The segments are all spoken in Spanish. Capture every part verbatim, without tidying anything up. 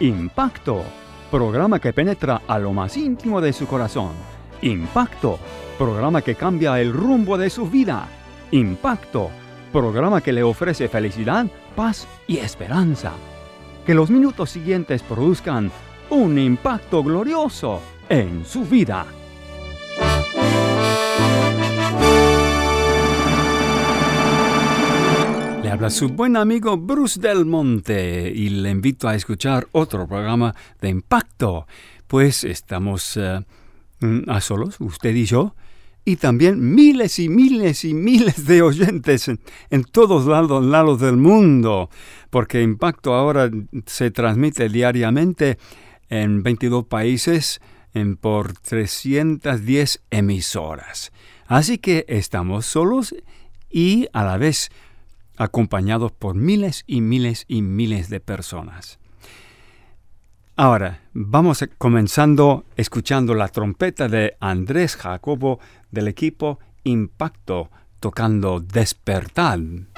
Impacto, programa que penetra a lo más íntimo de su corazón. Impacto, programa que cambia el rumbo de su vida. Impacto, programa que le ofrece felicidad, paz y esperanza. Que los minutos siguientes produzcan un impacto glorioso en su vida. Le habla su buen amigo Bruce Del Monte y le invito a escuchar otro programa de Impacto, pues estamos uh, a solos, usted y yo, y también miles y miles y miles de oyentes en, en todos lados, lados del mundo, porque Impacto ahora se transmite diariamente en veintidós países en por trescientas diez emisoras. Así que estamos solos y a la vez acompañados por miles y miles y miles de personas. Ahora, vamos comenzando escuchando la trompeta de Andrés Jacobo del equipo Impacto tocando Despertad.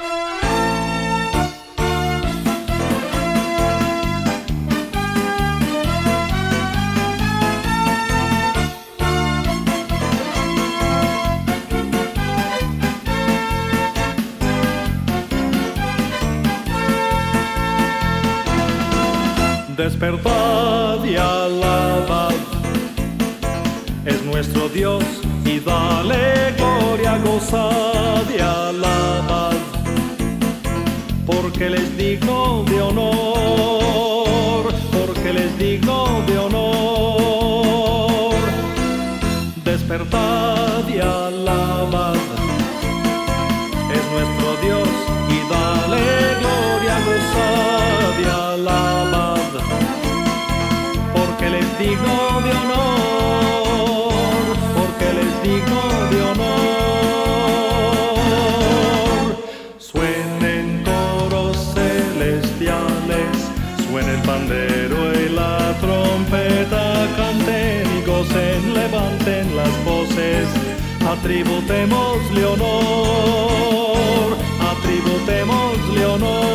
Despertad y alabad, es nuestro Dios, y dale gloria, gozad y alabad, porque Él es digno de honor, porque Él es digno de honor. Despertad y alabad, es nuestro Dios, y dale gloria, gozad y alabad, porque Él es digno de honor, porque Él es digno de honor. Suenen coros celestiales, suena el pandero y la trompeta, canten y gocen, levanten las voces, atributémosle honor, atributémosle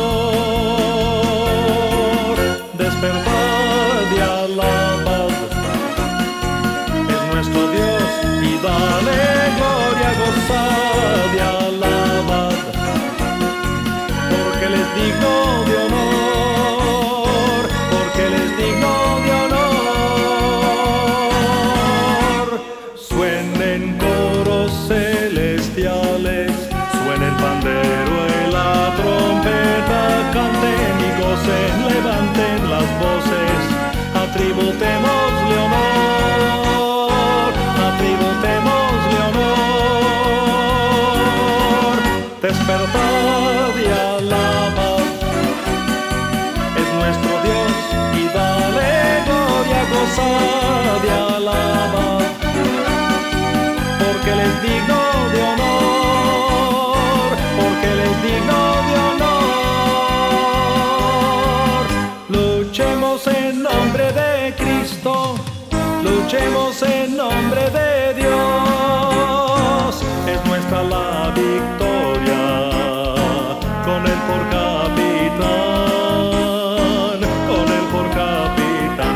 honor. Despertad y alabad, es nuestro Dios, y dale gloria, gozad y alabad, porque Él es digno de honor, porque Él es digno de honor. Suenen coros celestiales, suena el pandero y la trompeta, canten y gocen, levanten las voces, atributémosle honor, atributémosle honor. Despertad y alabad, es nuestro Dios, y dale gloria, gozad y alabad, porque Él es digno de honor, porque Él es digno de honor. Luchemos en nombre de Cristo, luchemos en nombre de Dios, es nuestra la victoria, con Él por capitán, con Él por capitán.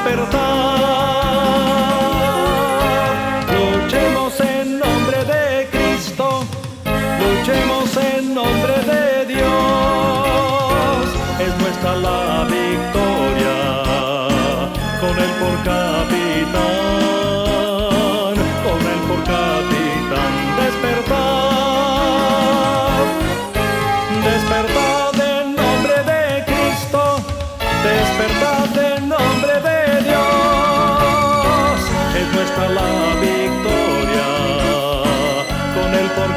Despertad, luchemos en nombre de Cristo, luchemos en nombre de Dios, es nuestra la victoria, con Él por capitán, con Él por capitán. Despertad, despertad en nombre de Cristo, despertad en nombre de Dios, es nuestra la victoria, con Él por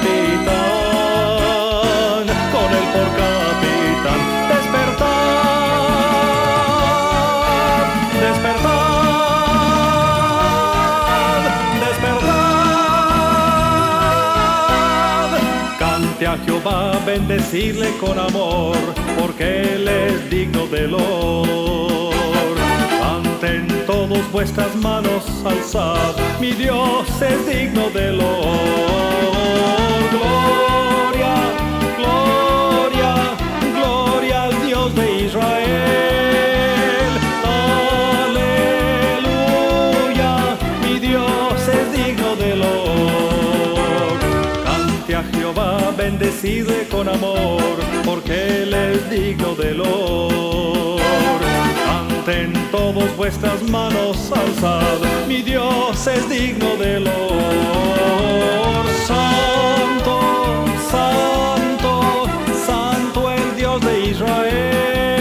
capitán, con Él por capitán. Despertad, despertad, despertad. Cante a Jehová, bendecirle con amor, porque Él es digno de loor. Canten todos vuestras manos, alzad, mi Dios es digno de loor. Gloria, gloria, gloria al Dios de Israel. recibe con amor, porque Él es digno de loor. Canten todos vuestras manos, alzad, mi Dios es digno de loor. Santo, santo, santo el Dios de Israel.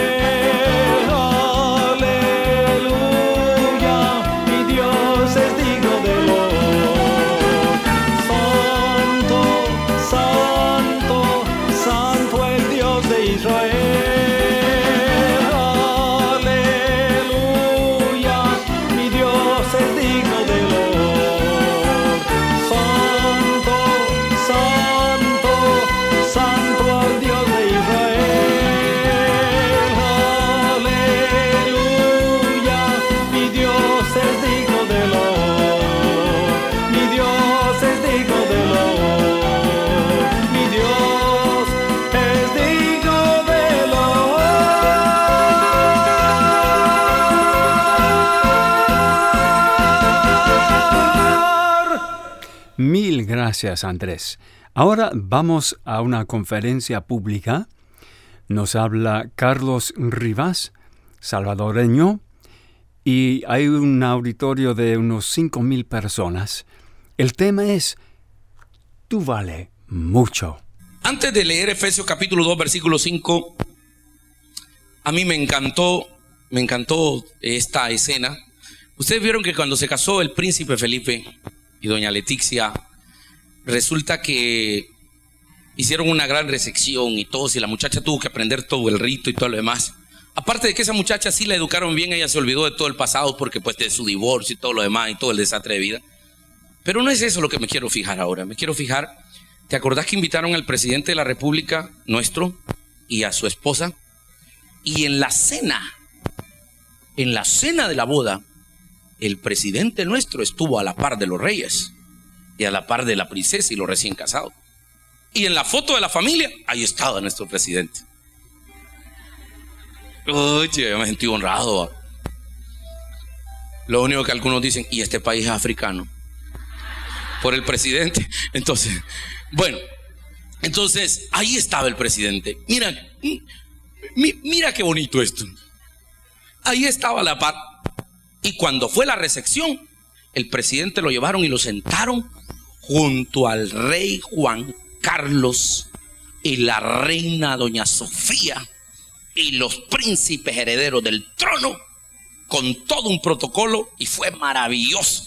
Mil gracias, Andrés. Ahora vamos a una conferencia pública. Nos habla Carlos Rivas, salvadoreño, y hay un auditorio de unos cinco mil personas. El tema es: tú vale mucho. Antes de leer Efesios capítulo dos, versículo cinco, a mí me encantó, me encantó esta escena. Ustedes vieron que cuando se casó el príncipe Felipe y doña Leticia, resulta que hicieron una gran recepción y todo, y la muchacha tuvo que aprender todo el rito y todo lo demás. Aparte de que esa muchacha sí la educaron bien, ella se olvidó de todo el pasado porque pues de su divorcio y todo lo demás y todo el desastre de vida. Pero no es eso lo que me quiero fijar ahora. Me quiero fijar, ¿te acordás que invitaron al presidente de la República nuestro y a su esposa? Y en la cena, en la cena de la boda, el presidente nuestro estuvo a la par de los reyes y a la par de la princesa y los recién casados. Y en la foto de la familia, ahí estaba nuestro presidente. Oye, me sentí honrado. Lo único que algunos dicen, y este país es africano, por el presidente. Entonces, bueno, entonces ahí estaba el presidente. Mira, mira qué bonito esto. Ahí estaba la par. Y cuando fue la recepción, el presidente lo llevaron y lo sentaron junto al rey Juan Carlos y la reina doña Sofía y los príncipes herederos del trono, con todo un protocolo, y fue maravilloso.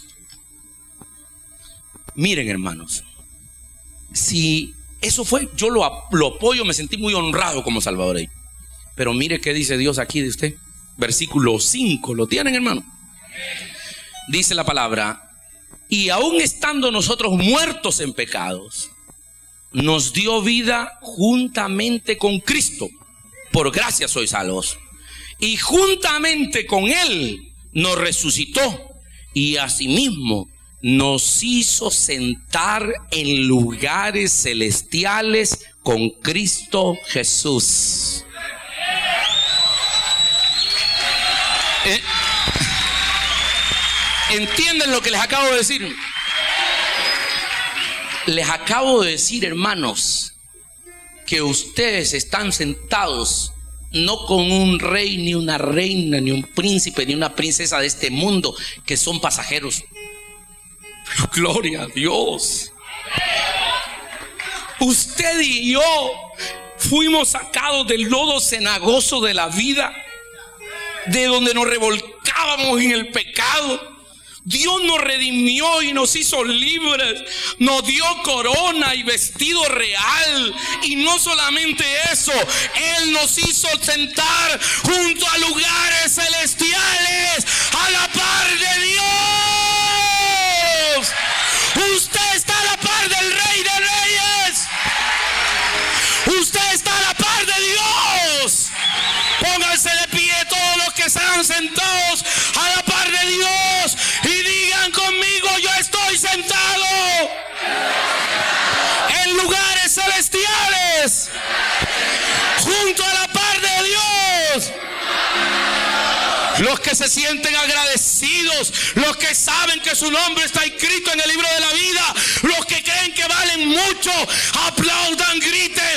Miren, hermanos, si eso fue, yo lo, lo apoyo, me sentí muy honrado como salvadoreño. Pero mire qué dice Dios aquí de usted. Versículo cinco, ¿lo tienen, hermano? Dice la palabra: y aún estando nosotros muertos en pecados, nos dio vida juntamente con Cristo. Por gracia sois salvos. Y juntamente con Él nos resucitó, y asimismo nos hizo sentar en lugares celestiales con Cristo Jesús. ¿Eh? ¿Entienden lo que les acabo de decir? Les acabo de decir, hermanos, que ustedes están sentados no con un rey, ni una reina, ni un príncipe, ni una princesa de este mundo, que son pasajeros. Pero gloria a Dios. Usted y yo fuimos sacados del lodo cenagoso de la vida, de donde nos revolcábamos en el pecado. Dios nos redimió y nos hizo libres, nos dio corona y vestido real. Y no solamente eso, Él nos hizo sentar junto a lugares celestiales, a la par de Dios. Usted está a la par del Rey de Reyes. Usted está a la par de Dios. Pónganse de pie todos los que están sentados a la par de Dios y digan conmigo: yo estoy sentado en lugares celestiales junto a la par de Dios. Los que se sienten agradecidos, los que saben que su nombre está escrito en el libro de la vida, los que creen que valen mucho, aplaudan, griten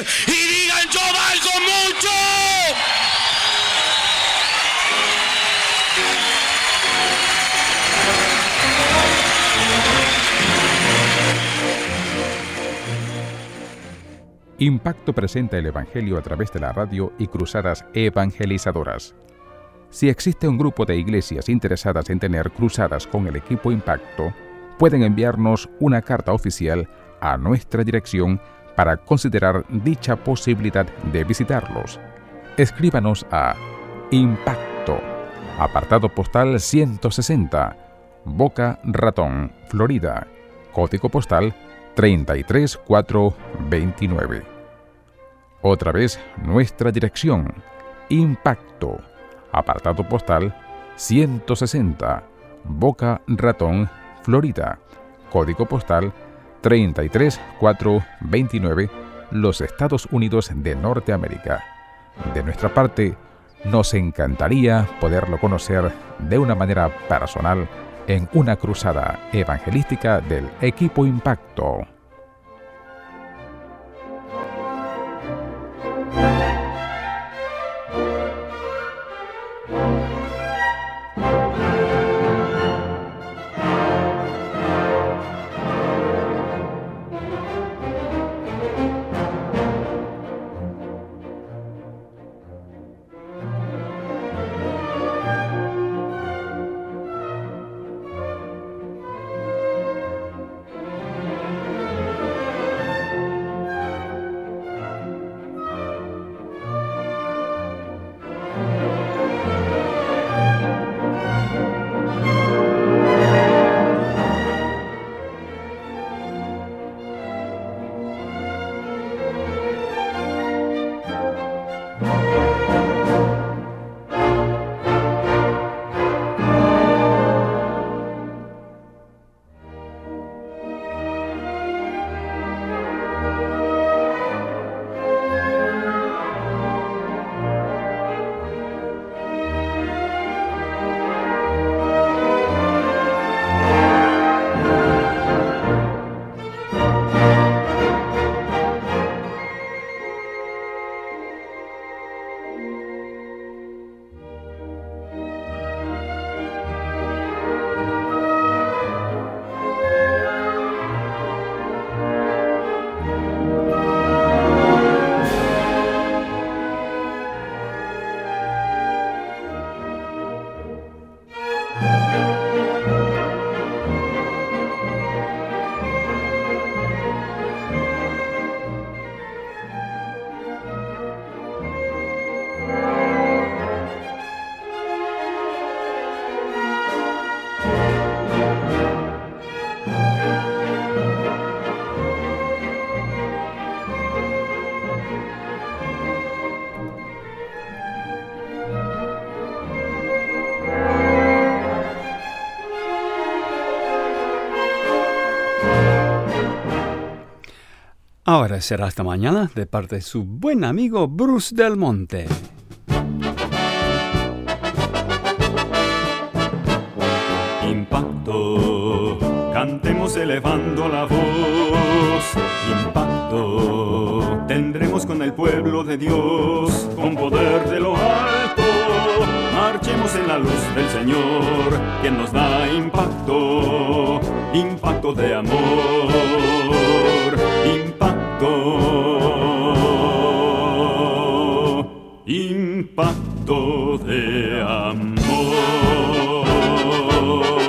Impacto presenta el Evangelio a través de la radio y cruzadas evangelizadoras. Si existe un grupo de iglesias interesadas en tener cruzadas con el equipo Impacto, pueden enviarnos una carta oficial a nuestra dirección para considerar dicha posibilidad de visitarlos. Escríbanos a Impacto, apartado postal ciento sesenta, Boca Ratón, Florida, código postal treinta y tres mil cuatrocientos veintinueve. Otra vez, nuestra dirección: Impacto, apartado postal ciento sesenta, Boca Ratón, Florida, código postal treinta y tres mil cuatrocientos veintinueve, los Estados Unidos de Norteamérica. De nuestra parte, nos encantaría poderlo conocer de una manera personal en una cruzada evangelística del equipo Impacto. Ahora será hasta mañana de parte de su buen amigo Bruce Del Monte. Impacto, cantemos elevando la voz. Impacto, tendremos con el pueblo de Dios, con poder de lo alto. Marchemos en la luz del Señor, quien nos da impacto, impacto de amor, impacto, impacto de amor.